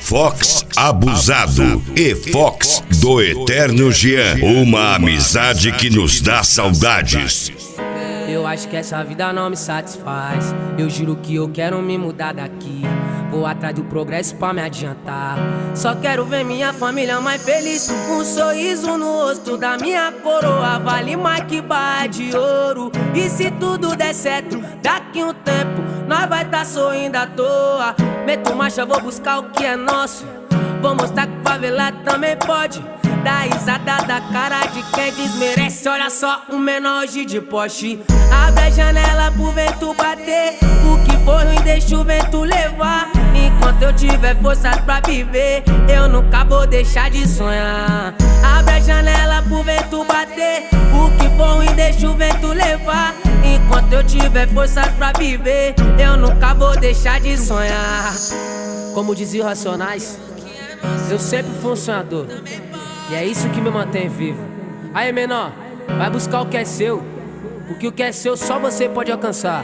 Fox Abusado e Fox do Eterno Jean. Uma amizade que nos dá saudades. Eu acho que essa vida não me satisfaz. Eu juro que eu quero me mudar daqui. Vou atrás do progresso pra me adiantar. Só quero ver minha família mais feliz. Um sorriso no rosto da minha coroa vale mais que barra de ouro. E se tudo der certo, daqui um tempo nós vai tá sorrindo à toa. Meto marcha, vou buscar o que é nosso. Vou mostrar que o favelado também pode. Dá risada da cara de quem desmerece. Olha só, um menor hoje de Porsche. Abre a janela pro vento bater. O que for ruim deixa o vento levar. Enquanto eu tiver forças pra viver, eu nunca vou deixar de sonhar. Abre a janela pro vento bater. O que for ruim deixa o vento levar. Enquanto eu tiver forças pra viver, eu nunca vou deixar de sonhar. Como dizia os Racionais, eu sempre fui um sonhador. E é isso que me mantém vivo. Aí, menor, vai buscar o que é seu, porque o que é seu só você pode alcançar.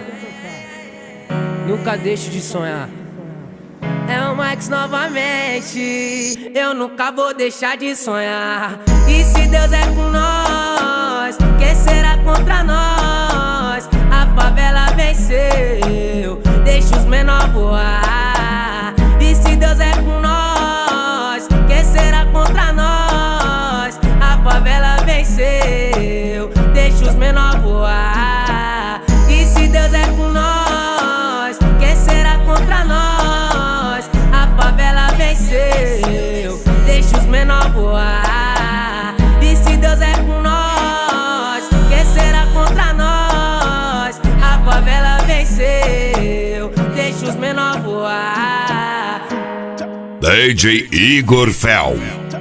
Nunca deixe de sonhar. É o Max novamente. Eu nunca vou deixar de sonhar. E se Deus é com nós, quem será contra nós? A favela venceu, deixa os menor voar. E se Deus é com nós, quem será contra nós? A favela venceu, deixa os menor voar. E se Deus é com nós, quem será contra nós? A favela venceu, deixa os menor voar. E se Deus é com nós, quem será contra nós? A favela venceu, deixa os menor voar. DJ Igor Fel,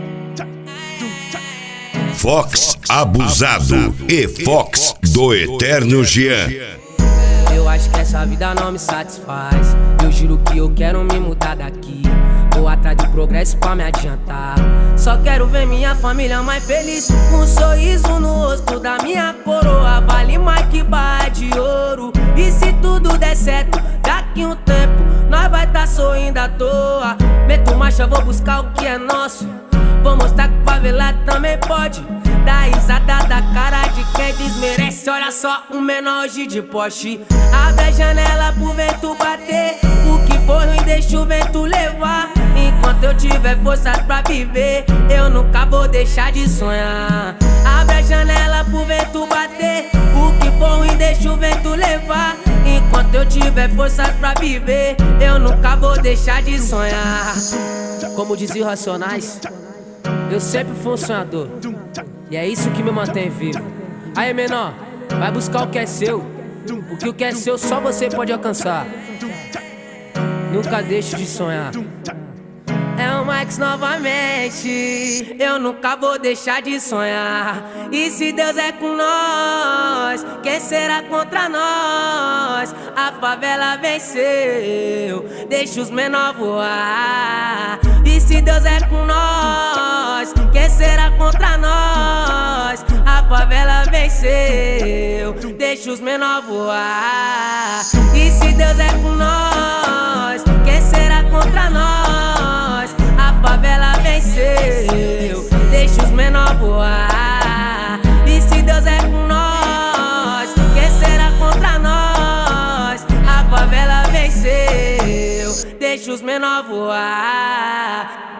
Fox Abusado e Fox do Eterno Jean. Eu acho que essa vida não me satisfaz. Eu juro que eu quero me mudar daqui. Vou atrás do progresso pra me adiantar. Só quero ver minha família mais feliz. Um sorriso no rosto da minha coroa vale mais que barra de ouro. E se tudo der certo, daqui um tempo nós vai tá sorrindo à toa. Meto marcha, vou buscar o que é nosso. Vou mostrar que o favelado também pode. Dá risada da cara de quem desmerece. Olha só, um menor hoje de Porsche. Abre a janela pro vento bater. O que for ruim deixa o vento levar. Enquanto eu tiver forças pra viver, eu nunca vou deixar de sonhar. Abre a janela pro vento bater. O que for ruim deixa o vento levar. Enquanto eu tiver forças pra viver, eu nunca vou deixar de sonhar. Como dizia os Racionais, eu sempre fui um sonhador. E é isso que me mantém vivo. Aí, menor, vai buscar o que é seu, porque o que é seu só você pode alcançar. Nunca deixe de sonhar. É o Max novamente. Eu nunca vou deixar de sonhar. E se Deus é com nós, quem será contra nós? A favela venceu, deixa os menor voar. E se Deus é com nós, quem será contra nós? A favela venceu, deixa os menor voar. E se Deus é com nós, quem será contra nós? A favela venceu, deixa os menor voar. E se Deus é com nós, quem será contra nós? A favela venceu, deixa os menor voar.